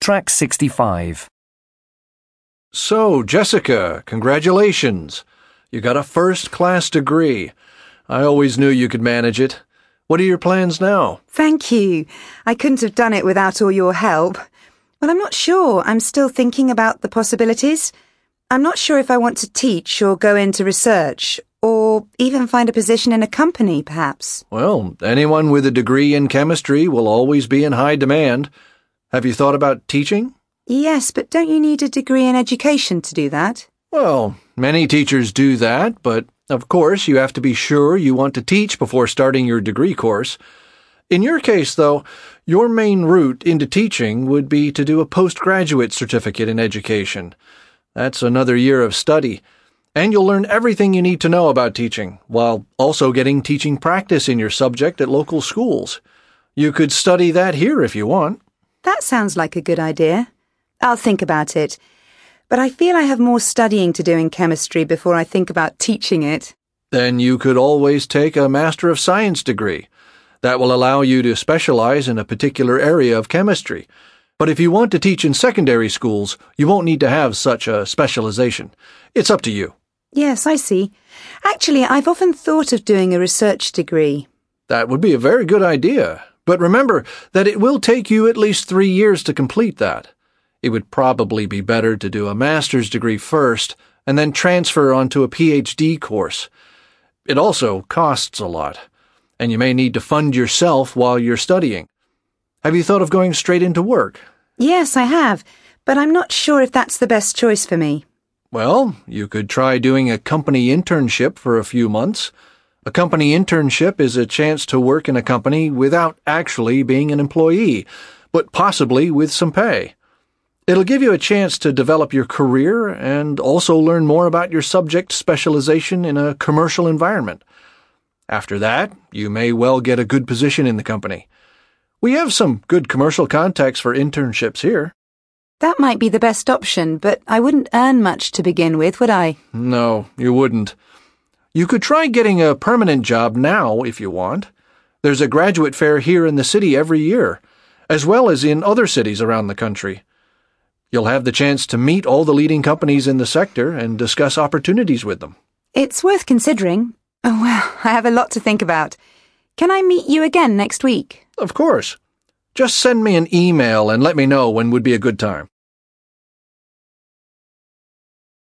Track 65. So, Jessica, congratulations. You got a first-class degree. I always knew you could manage it. What are your plans now? Thank you. I couldn't have done it without all your help. Well, I'm not sure. I'm still thinking about the possibilities. I'm not sure if I want to teach or go into research, or even find a position in a company, perhaps. Well, anyone with a degree in chemistry will always be in high demand. Have you thought about teaching? Yes, but don't you need a degree in education to do that? Well, many teachers do that, but of course you have to be sure you want to teach before starting your degree course. In your case, though, your main route into teaching would be to do a postgraduate certificate in education. That's another year of study, and you'll learn everything you need to know about teaching, while also getting teaching practice in your subject at local schools. You could study that here if you want. That sounds like a good idea. I'll think about it. But I feel I have more studying to do in chemistry before I think about teaching it. Then you could always take a Master of Science degree. That will allow you to specialize in a particular area of chemistry. But if you want to teach in secondary schools, you won't need to have such a specialization. It's up to you. Yes, I see. Actually, I've often thought of doing a research degree. That would be a very good idea. But remember that it will take you at least 3 years to complete that. It would probably be better to do a master's degree first and then transfer onto a PhD course. It also costs a lot, and you may need to fund yourself while you're studying. Have you thought of going straight into work? Yes, I have, but I'm not sure if that's the best choice for me. Well, you could try doing a company internship for a few months. A company internship is a chance to work in a company without actually being an employee, but possibly with some pay. It'll give you a chance to develop your career and also learn more about your subject specialization in a commercial environment. After that, you may well get a good position in the company. We have some good commercial contacts for internships here. That might be the best option, but I wouldn't earn much to begin with, would I? No, you wouldn't. You could try getting a permanent job now if you want. There's a graduate fair here in the city every year, as well as in other cities around the country. You'll have the chance to meet all the leading companies in the sector and discuss opportunities with them. It's worth considering. Oh, well, I have a lot to think about. Can I meet you again next week? Of course. Just send me an email and let me know when would be a good time.